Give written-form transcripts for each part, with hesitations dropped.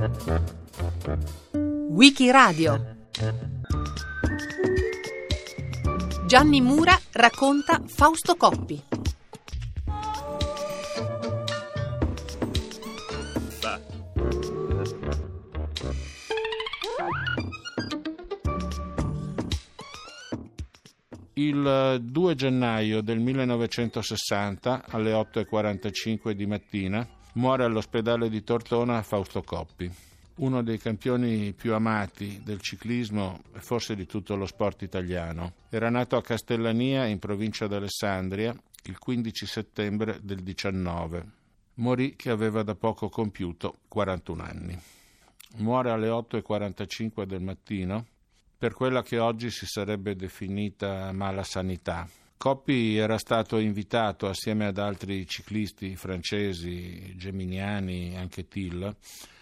Wikiradio. Gianni Mura racconta Fausto Coppi. Il 2 gennaio del 1960, alle 8:45 di mattina, muore all'ospedale di Tortona Fausto Coppi, uno dei campioni più amati del ciclismo e forse di tutto lo sport italiano. Era nato a Castellania, in provincia d'Alessandria, il 15 settembre del 19. Morì che aveva da poco compiuto 41 anni. Muore alle 8:45 del mattino per quella che oggi si sarebbe definita mala sanità. Coppi era stato invitato assieme ad altri ciclisti francesi, geminiani, anche Thiel,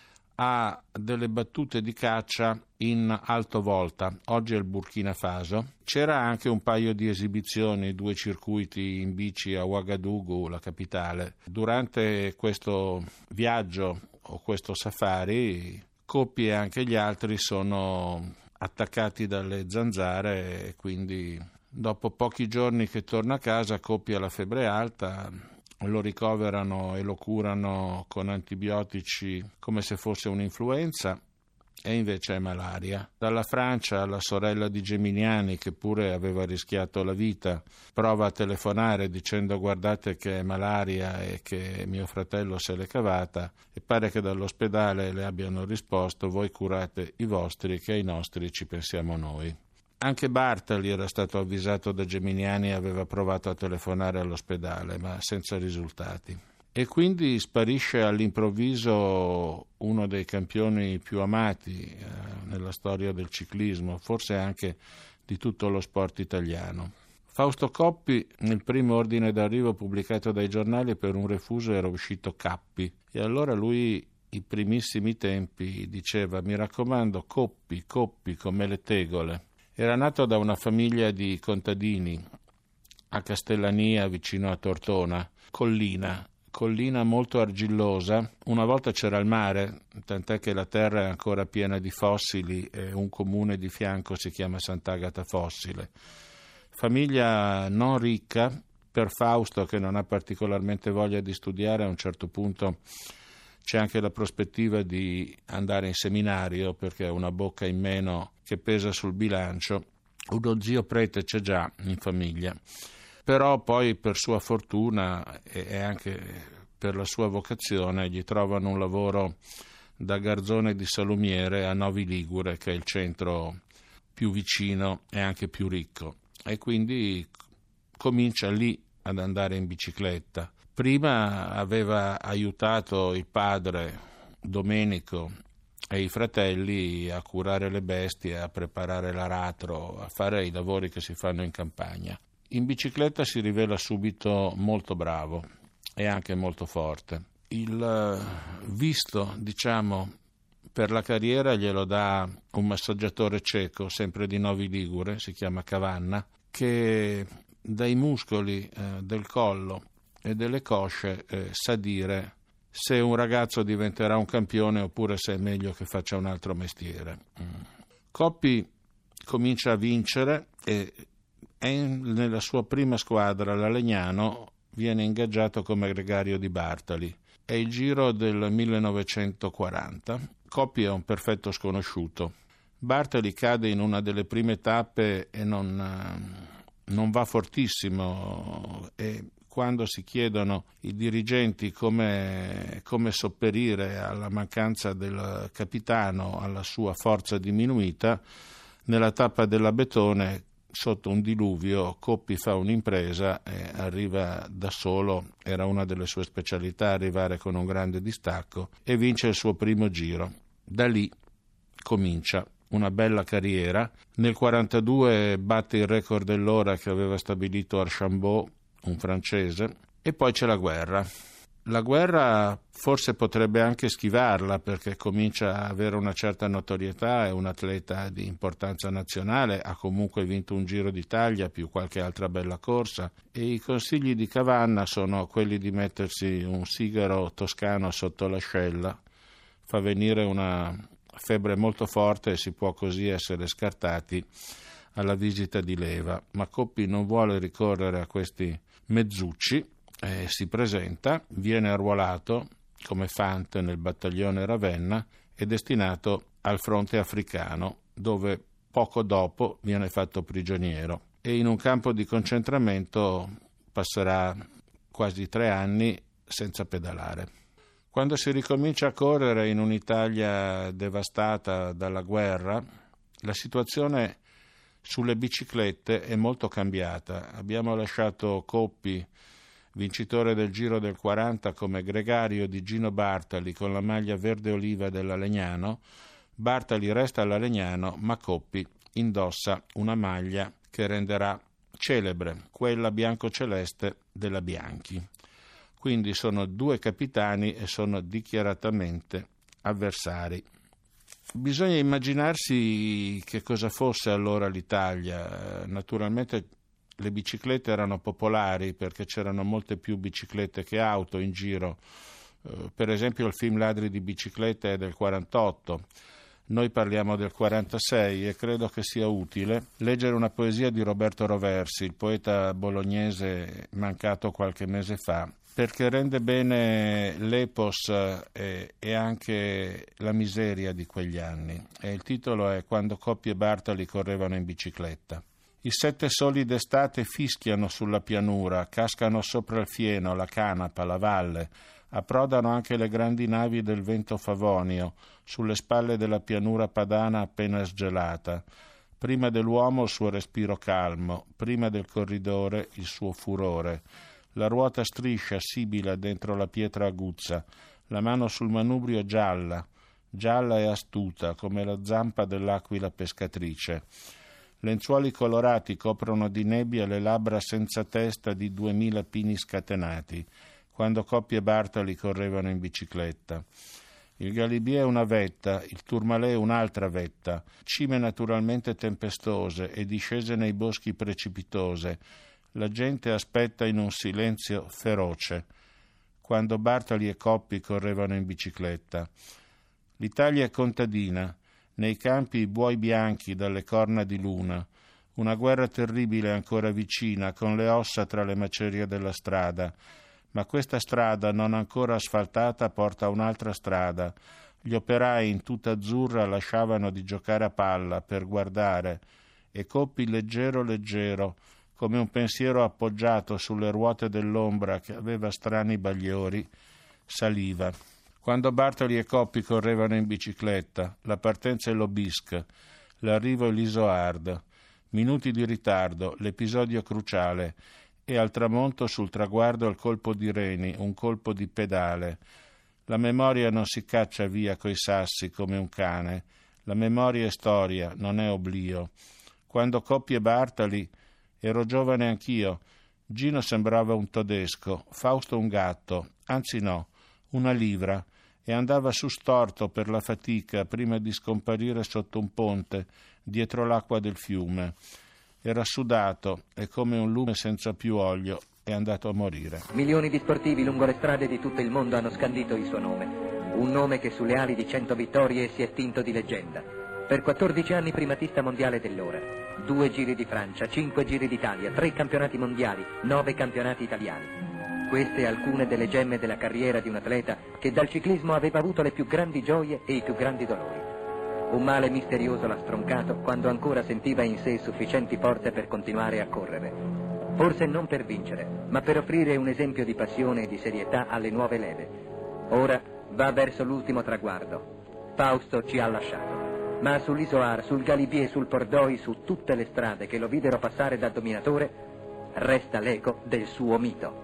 a delle battute di caccia in Alto Volta, oggi è il Burkina Faso. C'era anche un paio di esibizioni, 2 circuiti in bici a Ouagadougou, la capitale. Durante questo viaggio o questo safari, Coppi e anche gli altri sono attaccati dalle zanzare e quindi dopo pochi giorni che torna a casa, Coppi ha la febbre alta, lo ricoverano e lo curano con antibiotici come se fosse un'influenza e invece è malaria. Dalla Francia la sorella di Geminiani, che pure aveva rischiato la vita, prova a telefonare dicendo: guardate che è malaria e che mio fratello se l'è cavata, e pare che dall'ospedale le abbiano risposto: voi curate i vostri, che ai nostri ci pensiamo noi. Anche Bartali era stato avvisato da Geminiani e aveva provato a telefonare all'ospedale, ma senza risultati. E quindi sparisce all'improvviso uno dei campioni più amati nella storia del ciclismo, forse anche di tutto lo sport italiano. Fausto Coppi, nel primo ordine d'arrivo pubblicato dai giornali, per un refuso era uscito Cappi, e allora lui, i primissimi tempi, diceva: mi raccomando, Coppi, Coppi, come le tegole. Era nato da una famiglia di contadini a Castellania, vicino a Tortona, collina molto argillosa. Una volta c'era il mare, tant'è che la terra è ancora piena di fossili e un comune di fianco si chiama Sant'Agata Fossile. Famiglia non ricca. Per Fausto, che non ha particolarmente voglia di studiare, a un certo punto c'è anche la prospettiva di andare in seminario, perché è una bocca in meno che pesa sul bilancio. Uno zio prete c'è già in famiglia. Però poi, per sua fortuna e anche per la sua vocazione, gli trovano un lavoro da garzone di salumiere a Novi Ligure, che è il centro più vicino e anche più ricco, e quindi comincia lì ad andare in bicicletta. Prima aveva aiutato il padre Domenico e i fratelli a curare le bestie, a preparare l'aratro, a fare i lavori che si fanno in campagna. In bicicletta si rivela subito molto bravo e anche molto forte. Il visto, per la carriera glielo dà un massaggiatore ceco, sempre di Novi Ligure, si chiama Cavanna, che dai muscoli del collo e delle cosce sa dire se un ragazzo diventerà un campione oppure se è meglio che faccia un altro mestiere. Coppi comincia a vincere e nella sua prima squadra, la Legnano, viene ingaggiato come gregario di Bartali. È il Giro del 1940. Coppi è un perfetto sconosciuto. Bartali cade in una delle prime tappe e non va fortissimo, e quando si chiedono i dirigenti come sopperire alla mancanza del capitano, alla sua forza diminuita, nella tappa della Betone, sotto un diluvio, Coppi fa un'impresa e arriva da solo. Era una delle sue specialità arrivare con un grande distacco, e vince il suo primo giro. Da lì comincia una bella carriera. Nel 1942 batte il record dell'ora che aveva stabilito Archambault, un francese, e poi c'è la guerra. La guerra forse potrebbe anche schivarla, perché comincia a avere una certa notorietà, è un atleta di importanza nazionale, ha comunque vinto un Giro d'Italia più qualche altra bella corsa, e i consigli di Cavanna sono quelli di mettersi un sigaro toscano sotto l'ascella, fa venire una febbre molto forte e si può così essere scartati alla visita di leva, ma Coppi non vuole ricorrere a questi mezzucci, si presenta, viene arruolato come fante nel battaglione Ravenna e destinato al fronte africano, dove poco dopo viene fatto prigioniero e in un campo di concentramento passerà quasi 3 anni senza pedalare. Quando si ricomincia a correre in un'Italia devastata dalla guerra, la situazione sulle biciclette è molto cambiata. Abbiamo lasciato Coppi, vincitore del Giro del 40, come gregario di Gino Bartali con la maglia verde oliva della Legnano. Bartali resta alla Legnano, ma Coppi indossa una maglia che renderà celebre, quella bianco-celeste della Bianchi. Quindi sono 2 capitani e sono dichiaratamente avversari. Bisogna immaginarsi che cosa fosse allora l'Italia. Naturalmente le biciclette erano popolari perché c'erano molte più biciclette che auto in giro. Per esempio il film Ladri di biciclette è del 48. Noi parliamo del 46 e credo che sia utile leggere una poesia di Roberto Roversi, il poeta bolognese mancato qualche mese fa, perché rende bene l'epos e anche la miseria di quegli anni. E il titolo è Quando Coppi e Bartali correvano in bicicletta. I 7 soli d'estate fischiano sulla pianura, cascano sopra il fieno, la canapa, la valle, approdano anche le grandi navi del vento favonio sulle spalle della pianura padana appena sgelata. Prima dell'uomo il suo respiro calmo, prima del corridore il suo furore. La ruota striscia, sibila dentro la pietra aguzza, la mano sul manubrio gialla e astuta come la zampa dell'aquila pescatrice. Lenzuoli colorati coprono di nebbia le labbra senza testa di 2000 pini scatenati, quando Coppi e Bartali correvano in bicicletta. Il Galibier è una vetta, il Tourmalet un'altra vetta, cime naturalmente tempestose e discese nei boschi precipitose. La gente aspetta in un silenzio feroce, quando Bartali e Coppi correvano in bicicletta. L'Italia è contadina, nei campi i buoi bianchi dalle corna di luna, una guerra terribile ancora vicina, con le ossa tra le macerie della strada. Ma questa strada non ancora asfaltata porta a un'altra strada. Gli operai in tuta azzurra lasciavano di giocare a palla per guardare, e Coppi leggero, come un pensiero appoggiato sulle ruote dell'ombra che aveva strani bagliori, saliva. Quando Bartali e Coppi correvano in bicicletta, la partenza è l'Obisque, l'arrivo è l'Isoard, minuti di ritardo, l'episodio cruciale, e al tramonto sul traguardo il colpo di reni, un colpo di pedale. La memoria non si caccia via coi sassi come un cane, la memoria è storia, non è oblio. Quando Coppi e Bartali ero giovane anch'io, Gino sembrava un tedesco, Fausto un gatto, anzi no, una livra, e andava su storto per la fatica prima di scomparire sotto un ponte, dietro l'acqua del fiume. Era sudato e come un lume senza più olio è andato a morire. Milioni di sportivi lungo le strade di tutto il mondo hanno scandito il suo nome. Un nome che sulle ali di 100 vittorie si è tinto di leggenda. Per 14 anni primatista mondiale dell'ora. 2 giri di Francia, 5 giri d'Italia, 3 campionati mondiali, 9 campionati italiani. Queste alcune delle gemme della carriera di un atleta che dal ciclismo aveva avuto le più grandi gioie e i più grandi dolori. Un male misterioso l'ha stroncato quando ancora sentiva in sé sufficienti forze per continuare a correre. Forse non per vincere, ma per offrire un esempio di passione e di serietà alle nuove leve. Ora va verso l'ultimo traguardo. Fausto ci ha lasciato. Ma sull'Isoard, sul Galibier, sul Port-d'Oise, su tutte le strade che lo videro passare da dominatore, resta l'eco del suo mito.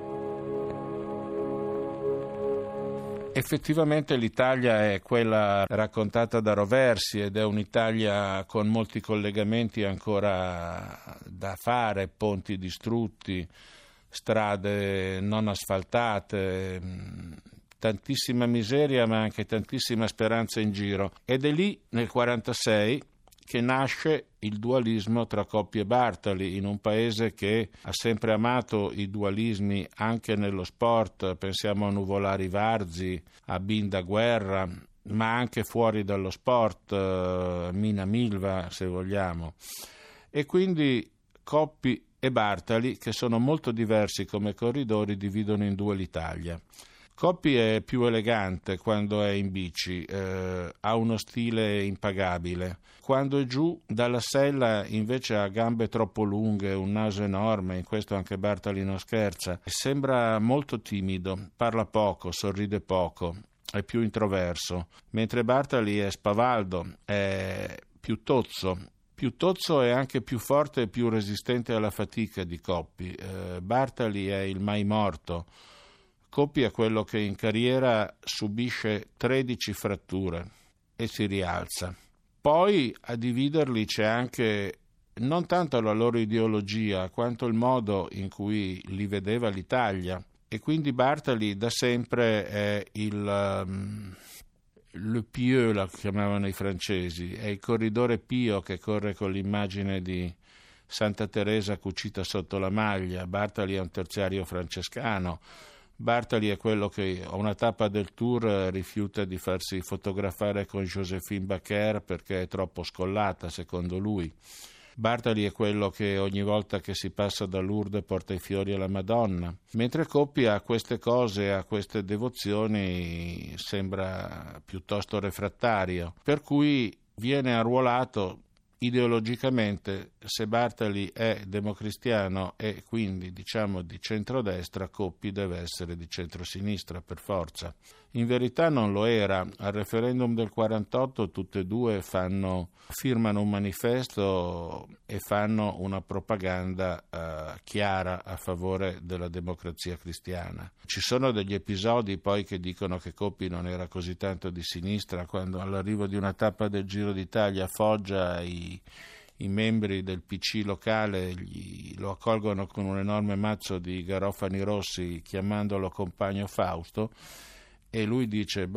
Effettivamente l'Italia è quella raccontata da Roversi ed è un'Italia con molti collegamenti ancora da fare, ponti distrutti, strade non asfaltate, tantissima miseria ma anche tantissima speranza in giro. Ed è lì nel 1946 che nasce il dualismo tra Coppi e Bartali, in un paese che ha sempre amato i dualismi anche nello sport. Pensiamo a Nuvolari Varzi, a Binda Guerra, ma anche fuori dallo sport, Mina Milva se vogliamo, e quindi Coppi e Bartali, che sono molto diversi come corridori, dividono in due l'Italia. Coppi è più elegante quando è in bici, ha uno stile impagabile. Quando è giù dalla sella invece ha gambe troppo lunghe, un naso enorme, in questo anche Bartali non scherza. Sembra molto timido, parla poco, sorride poco, è più introverso, mentre Bartali è spavaldo, è più tozzo. Più tozzo e anche più forte e più resistente alla fatica di Coppi. Bartali è il mai morto. Coppi è quello che in carriera subisce 13 fratture e si rialza. Poi a dividerli c'è anche non tanto la loro ideologia quanto il modo in cui li vedeva l'Italia, e quindi Bartali da sempre è le pieux, la chiamavano i francesi, è il corridore pio che corre con l'immagine di Santa Teresa cucita sotto la maglia. Bartali è un terziario francescano. Bartali è quello che a una tappa del Tour rifiuta di farsi fotografare con Joséphine Baker perché è troppo scollata, secondo lui. Bartali è quello che ogni volta che si passa da Lourdes porta i fiori alla Madonna, mentre Coppi a queste cose, a queste devozioni sembra piuttosto refrattario, per cui viene arruolato ideologicamente. Se Bartali è democristiano e quindi diciamo di centrodestra, Coppi deve essere di centrosinistra per forza. In verità non lo era. Al referendum del 48 tutte e due firmano un manifesto e fanno una propaganda chiara a favore della democrazia cristiana. Ci sono degli episodi poi che dicono che Coppi non era così tanto di sinistra, quando all'arrivo di una tappa del Giro d'Italia a Foggia i membri del PC locale lo accolgono con un enorme mazzo di garofani rossi chiamandolo compagno Fausto, e lui dice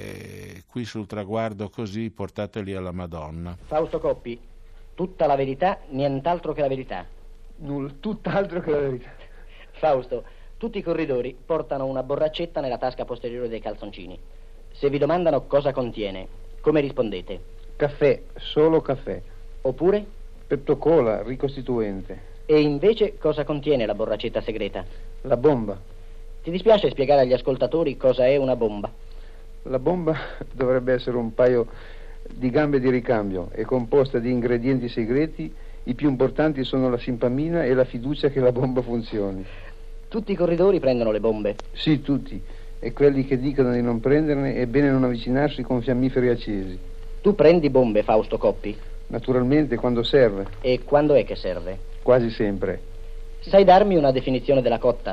qui sul traguardo così portateli alla Madonna. Fausto Coppi, tutta la verità, nient'altro che la verità. Tutt'altro che la verità. Fausto, tutti i corridori portano una borraccetta nella tasca posteriore dei calzoncini. Se vi domandano cosa contiene, come rispondete? Caffè, solo caffè. Oppure? Pepto-Cola, ricostituente. E invece cosa contiene la borraccetta segreta? La bomba. Ti dispiace spiegare agli ascoltatori cosa è una bomba? La bomba dovrebbe essere un paio di gambe di ricambio, è composta di ingredienti segreti. I più importanti sono la simpamina e la fiducia che la bomba funzioni. Tutti i corridori prendono le bombe? Sì, tutti. E quelli che dicono di non prenderne è bene non avvicinarsi con fiammiferi accesi. Tu prendi bombe, Fausto Coppi? Naturalmente, quando serve. E quando è che serve? Quasi sempre. Sai darmi una definizione della cotta?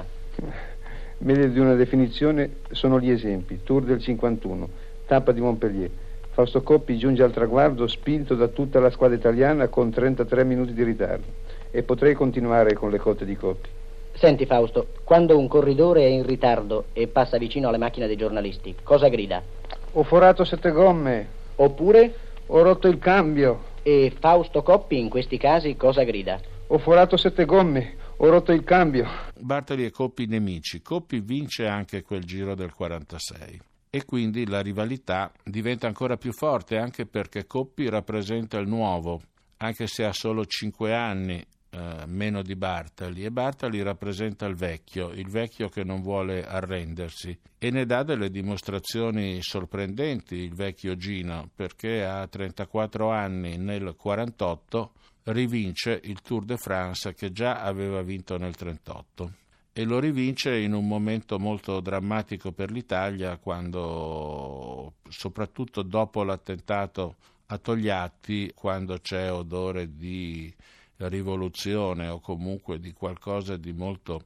Meglio di una definizione sono gli esempi. Tour del 51, tappa di Montpellier. Fausto Coppi giunge al traguardo spinto da tutta la squadra italiana con 33 minuti di ritardo. E potrei continuare con le cotte di Coppi. Senti Fausto, quando un corridore è in ritardo e passa vicino alle macchine dei giornalisti, cosa grida? Ho forato 7 gomme. Oppure? Ho rotto il cambio. E Fausto Coppi in questi casi cosa grida? Ho forato 7 gomme. Ho rotto il cambio. Bartali e Coppi nemici. Coppi vince anche quel Giro del 46 e quindi la rivalità diventa ancora più forte, anche perché Coppi rappresenta il nuovo, anche se ha solo 5 anni meno di Bartali, e Bartali rappresenta il vecchio che non vuole arrendersi, e ne dà delle dimostrazioni sorprendenti il vecchio Gino, perché a 34 anni nel 48 rivince il Tour de France che già aveva vinto nel 38, e lo rivince in un momento molto drammatico per l'Italia, quando, soprattutto dopo l'attentato a Togliatti, quando c'è odore di rivoluzione o comunque di qualcosa di molto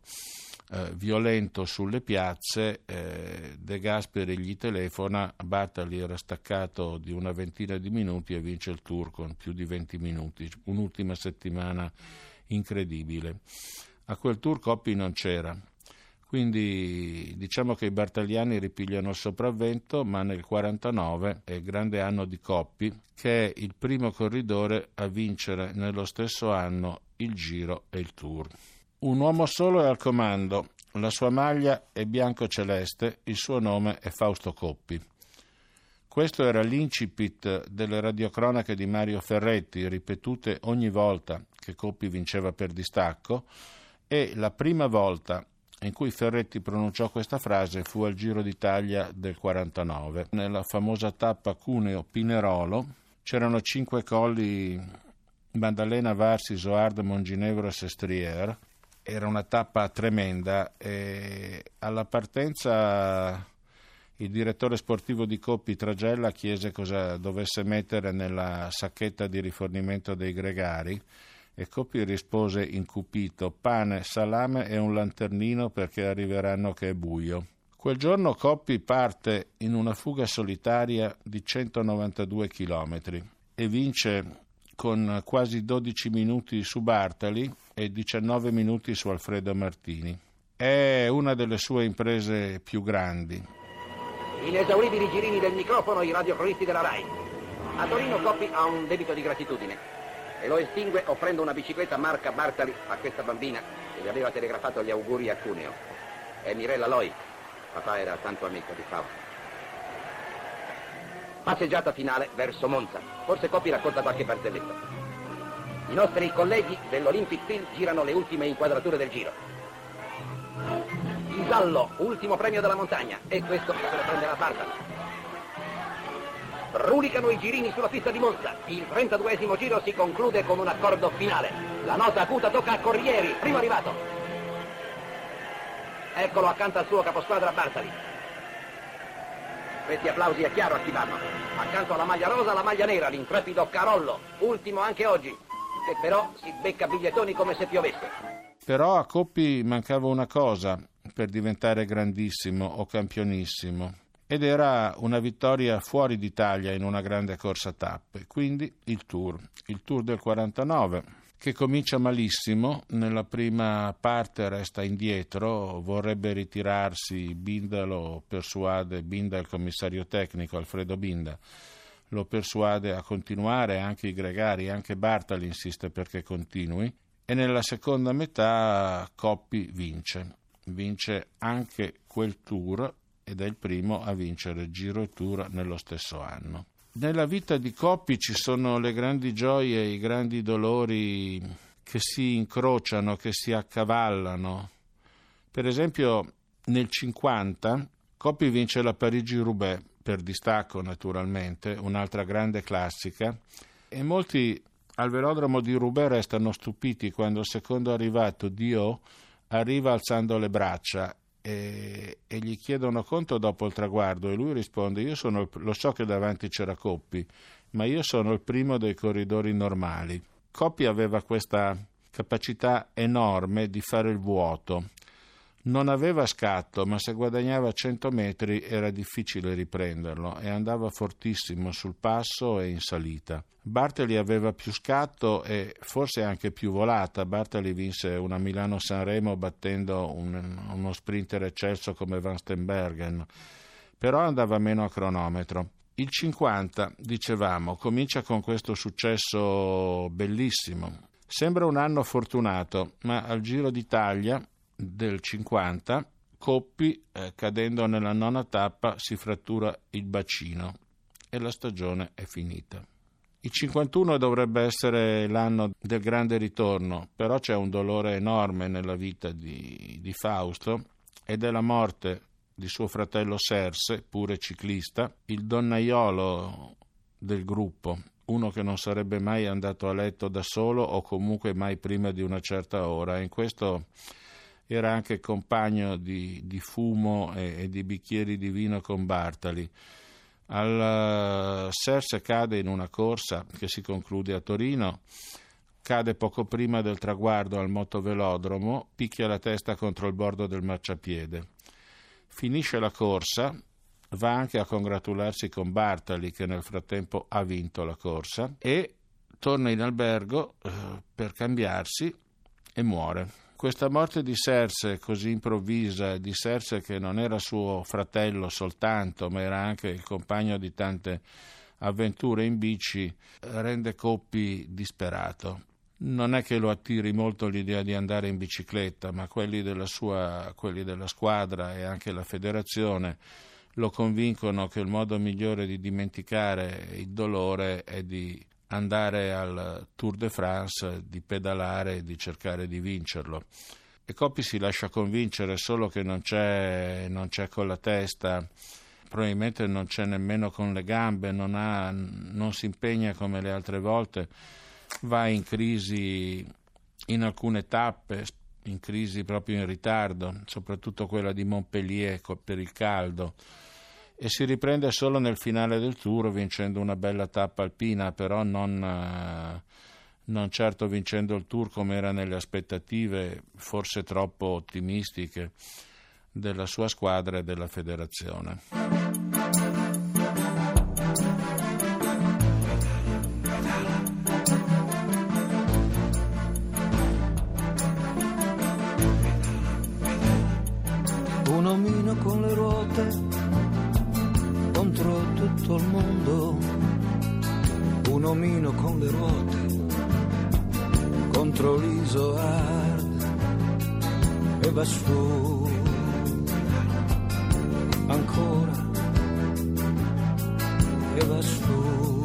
violento sulle piazze, De Gasperi gli telefona, Bartali era staccato di una ventina di minuti e vince il Tour con più di 20 minuti, un'ultima settimana incredibile. A quel Tour Coppi non c'era, quindi diciamo che i bartaliani ripigliano il sopravvento, ma nel 49 è il grande anno di Coppi, che è il primo corridore a vincere nello stesso anno il Giro e il Tour. Un uomo solo è al comando, la sua maglia è bianco-celeste, il suo nome è Fausto Coppi. Questo era l'incipit delle radiocronache di Mario Ferretti, ripetute ogni volta che Coppi vinceva per distacco, e la prima volta in cui Ferretti pronunciò questa frase fu al Giro d'Italia del 49. Nella famosa tappa Cuneo-Pinerolo c'erano 5 colli: Maddalena, Varsi, Soard, Monginevro e Sestriere. Era una tappa tremenda e alla partenza il direttore sportivo di Coppi, Tragella, chiese cosa dovesse mettere nella sacchetta di rifornimento dei gregari e Coppi rispose incupito: pane, salame e un lanternino perché arriveranno che è buio. Quel giorno Coppi parte in una fuga solitaria di 192 chilometri e vince con quasi 12 minuti su Bartali e 19 minuti su Alfredo Martini. È una delle sue imprese più grandi. Inesauribili girini del microfono, i radiocronisti della RAI. A Torino Coppi ha un debito di gratitudine e lo estingue offrendo una bicicletta marca Bartali a questa bambina che gli aveva telegrafato gli auguri a Cuneo. È Mirella Loi. Papà era tanto amico di Fausto. Passeggiata finale verso Monza. Forse Coppi racconta qualche barzelletta. I nostri colleghi dell'Olympic Steel girano le ultime inquadrature del giro. Isallo, ultimo premio della montagna, e questo se ne prenderà Bartali. Brulicano i girini sulla pista di Monza. Il 32esimo giro si conclude con un accordo finale. La nota acuta tocca a Corrieri, primo arrivato. Eccolo accanto al suo caposquadra Bartali. Questi applausi è chiaro a chi vanno. Accanto alla maglia rosa, la maglia nera, l'intrepido Carollo, ultimo anche oggi, che però si becca bigliettoni come se piovesse. Però a Coppi mancava una cosa per diventare grandissimo o campionissimo, ed era una vittoria fuori d'Italia in una grande corsa tappe, quindi il Tour del 49, che comincia malissimo. Nella prima parte resta indietro, vorrebbe ritirarsi, Binda lo persuade, Binda il commissario tecnico, Alfredo Binda, lo persuade a continuare, anche i gregari, anche Bartali insiste perché continui, e nella seconda metà Coppi vince anche quel Tour ed è il primo a vincere Giro e Tour nello stesso anno. Nella vita di Coppi ci sono le grandi gioie e i grandi dolori che si incrociano, che si accavallano. Per esempio nel 50 Coppi vince la Parigi-Roubaix, per distacco naturalmente, un'altra grande classica, e molti al velodromo di Roubaix restano stupiti quando il secondo arrivato, Dio, arriva alzando le braccia e gli chiedono conto dopo il traguardo e lui risponde: lo so che davanti c'era Coppi, ma io sono il primo dei corridori normali. Coppi aveva questa capacità enorme di fare il vuoto. Non aveva scatto, ma se guadagnava 100 metri era difficile riprenderlo e andava fortissimo sul passo e in salita. Bartali aveva più scatto e forse anche più volata. Bartali vinse una Milano-Sanremo battendo uno sprinter eccelso come Van Steenbergen, però andava meno a cronometro. Il 50, dicevamo, comincia con questo successo bellissimo. Sembra un anno fortunato, ma al Giro d'Italia del 50 Coppi, cadendo nella nona tappa, si frattura il bacino e la stagione è finita. Il 51 dovrebbe essere l'anno del grande ritorno, però c'è un dolore enorme nella vita di Fausto ed è la morte di suo fratello Serse, pure ciclista, il donnaiolo del gruppo, uno che non sarebbe mai andato a letto da solo o comunque mai prima di una certa ora. In questo era anche compagno di fumo e di bicchieri di vino con Bartali. Al Serse cade in una corsa che si conclude a Torino, cade poco prima del traguardo al motovelodromo, picchia la testa contro il bordo del marciapiede. Finisce la corsa, va anche a congratularsi con Bartali che nel frattempo ha vinto la corsa e torna in albergo per cambiarsi e muore. Questa morte di Serse così improvvisa, di Serse che non era suo fratello soltanto, ma era anche il compagno di tante avventure in bici, rende Coppi disperato. Non è che lo attiri molto l'idea di andare in bicicletta, ma quelli della squadra e anche la federazione lo convincono che il modo migliore di dimenticare il dolore è di andare al Tour de France, di pedalare e di cercare di vincerlo. E Coppi si lascia convincere, solo che non c'è con la testa, probabilmente non c'è nemmeno con le gambe, non si impegna come le altre volte, va in crisi in alcune tappe, in crisi proprio in ritardo, soprattutto quella di Montpellier per il caldo, e si riprende solo nel finale del Tour vincendo una bella tappa alpina, però non certo vincendo il Tour come era nelle aspettative, forse troppo ottimistiche, della sua squadra e della federazione. Un omino con le ruote contro tutto il mondo, un omino con le ruote contro l'Isoard, e va su ancora, e va su.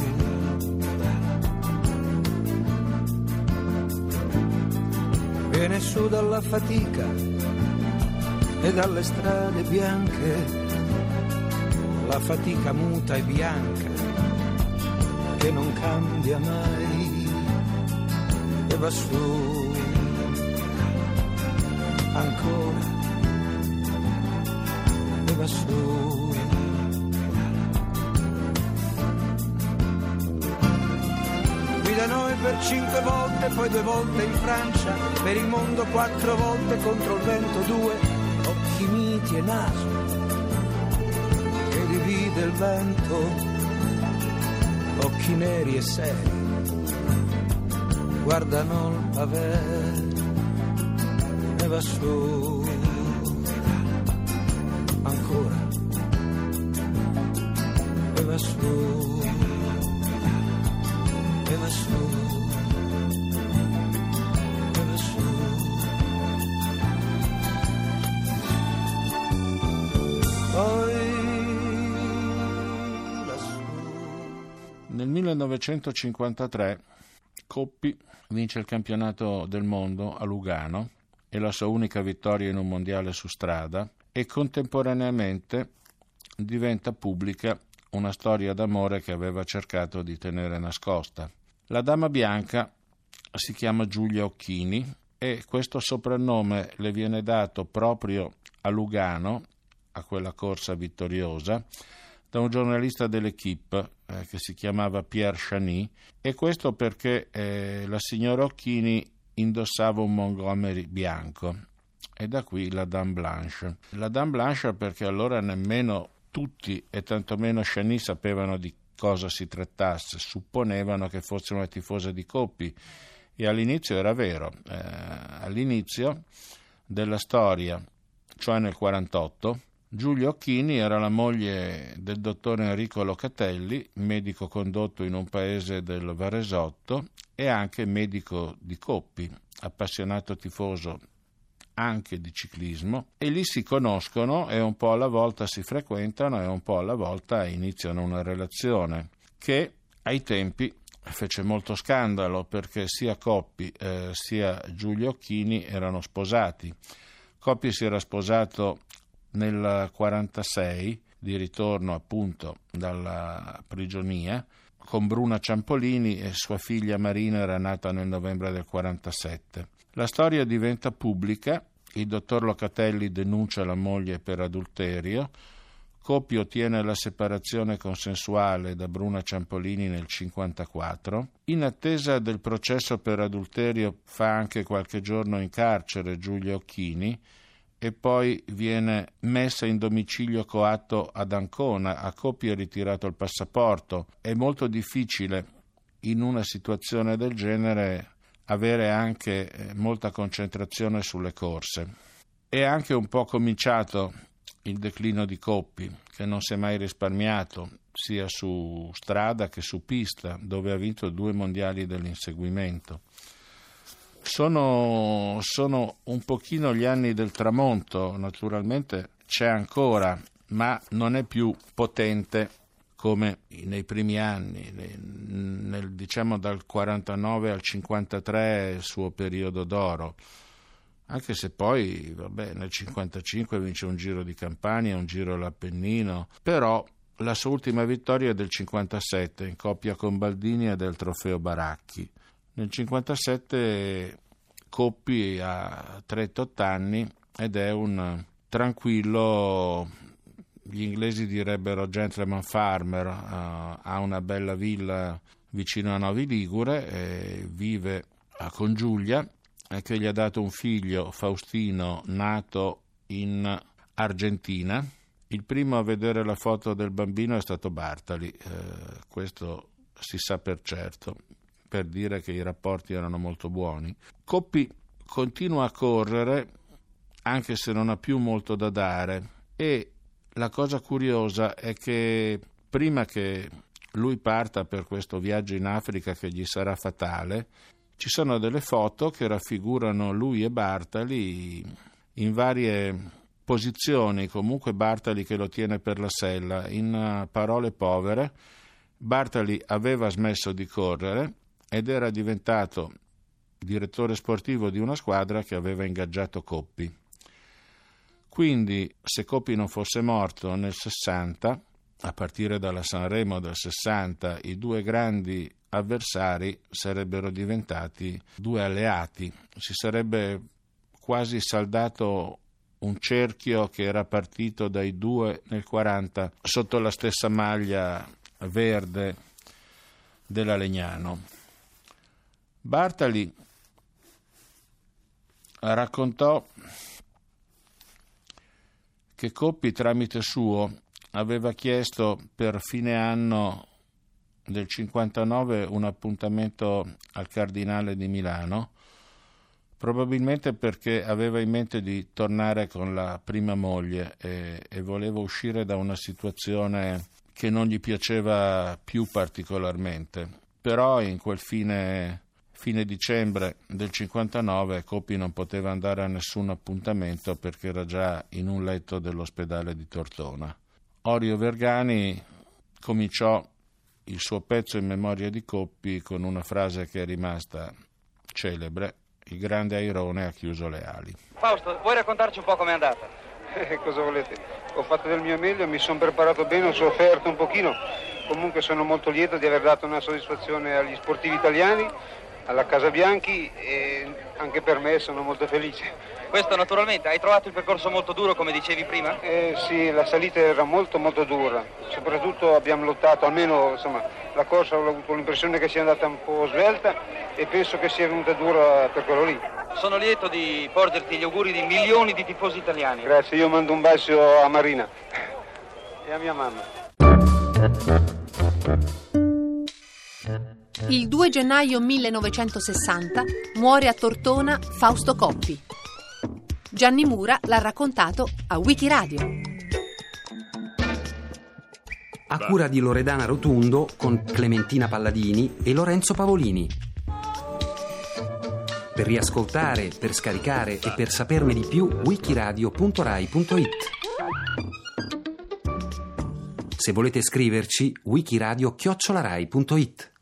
Viene su dalla fatica e dalle strade bianche, la fatica muta e bianca che non cambia mai, e va su ancora, e va su. Qui da noi per 5 volte, poi 2 volte in Francia, per il mondo 4 volte, contro il vento 2, occhi miti e naso che divide il vento, occhi neri e seri guardano il pavé, e va su ancora, e va su, e va su, e va su. Nel 1953 Coppi vince il campionato del mondo a Lugano, è la sua unica vittoria in un mondiale su strada, e contemporaneamente diventa pubblica una storia d'amore che aveva cercato di tenere nascosta. La dama bianca si chiama Giulia Occhini e questo soprannome le viene dato proprio a Lugano, a quella corsa vittoriosa, da un giornalista dell'Equipe che si chiamava Pierre Chany, e questo perché la signora Occhini indossava un Montgomery bianco, e da qui la Dame Blanche. La Dame Blanche perché allora nemmeno tutti e tantomeno Chany sapevano di cosa si trattasse, supponevano che fosse una tifosa di Coppi, e all'inizio era vero. All'inizio della storia, cioè nel 1948, Giulia Occhini era la moglie del dottor Enrico Locatelli, medico condotto in un paese del Varesotto e anche medico di Coppi, appassionato tifoso anche di ciclismo, e lì si conoscono e un po' alla volta si frequentano e un po' alla volta iniziano una relazione che ai tempi fece molto scandalo, perché sia Coppi sia Giulia Occhini erano sposati. Coppi si era sposato nel 1946, di ritorno appunto dalla prigionia, con Bruna Ciampolini, e sua figlia Marina era nata nel novembre del 1947. La storia diventa pubblica, il dottor Locatelli denuncia la moglie per adulterio, Coppi ottiene la separazione consensuale da Bruna Ciampolini nel 1954. In attesa del processo per adulterio fa anche qualche giorno in carcere Giulia Occhini, e poi viene messa in domicilio coatto ad Ancona. A Coppi è ritirato il passaporto. È molto difficile in una situazione del genere avere anche molta concentrazione sulle corse. È anche un po' cominciato il declino di Coppi, che non si è mai risparmiato, sia su strada che su pista, dove ha vinto 2 mondiali dell'inseguimento. Sono un pochino gli anni del tramonto, naturalmente c'è ancora ma non è più potente come nei primi anni, diciamo dal 49 al 53 è il suo periodo d'oro, anche se poi nel 55 vince un Giro di Campania, un Giro all'Appennino, però la sua ultima vittoria è del 57 in coppia con Baldini e del Trofeo Baracchi. Nel 57 Coppi ha 38 anni ed è un tranquillo, gli inglesi direbbero gentleman farmer, ha una bella villa vicino a Novi Ligure e vive con Giulia, che gli ha dato un figlio, Faustino, nato in Argentina. Il primo a vedere la foto del bambino è stato Bartali, questo si sa per certo, per dire che i rapporti erano molto buoni. Coppi continua a correre anche se non ha più molto da dare, e la cosa curiosa è che prima che lui parta per questo viaggio in Africa che gli sarà fatale, ci sono delle foto che raffigurano lui e Bartali in varie posizioni, comunque Bartali che lo tiene per la sella. In parole povere, Bartali aveva smesso di correre ed era diventato direttore sportivo di una squadra che aveva ingaggiato Coppi. Quindi, se Coppi non fosse morto nel 60, a partire dalla Sanremo del 60, i due grandi avversari sarebbero diventati due alleati. Si sarebbe quasi saldato un cerchio che era partito dai due nel 40 sotto la stessa maglia verde della Legnano. Bartali raccontò che Coppi tramite suo aveva chiesto per fine anno del 59 un appuntamento al Cardinale di Milano, probabilmente perché aveva in mente di tornare con la prima moglie e voleva uscire da una situazione che non gli piaceva più particolarmente. Però in quel fine dicembre del 59 Coppi non poteva andare a nessun appuntamento perché era già in un letto dell'ospedale di Tortona. Orio Vergani cominciò il suo pezzo in memoria di Coppi con una frase che è rimasta celebre: il grande airone ha chiuso le ali. Fausto, vuoi raccontarci un po' com'è andata? Cosa volete? Ho fatto del mio meglio, mi sono preparato bene, ho sofferto un pochino. Comunque sono molto lieto di aver dato una soddisfazione agli sportivi italiani, alla Casabianchi, e anche per me sono molto felice. Questo naturalmente, hai trovato il percorso molto duro come dicevi prima? Sì, la salita era molto molto dura, soprattutto abbiamo lottato, almeno insomma la corsa ho avuto l'impressione che sia andata un po' svelta e penso che sia venuta dura per quello lì. Sono lieto di porgerti gli auguri di milioni di tifosi italiani. Grazie, io mando un bacio a Marina e a mia mamma. Il 2 gennaio 1960 muore a Tortona Fausto Coppi. Gianni Mura l'ha raccontato a Wikiradio. A cura di Loredana Rotundo con Clementina Palladini e Lorenzo Pavolini. Per riascoltare, per scaricare e per saperne di più, wikiradio.rai.it. Se volete scriverci, wikiradio@rai.it.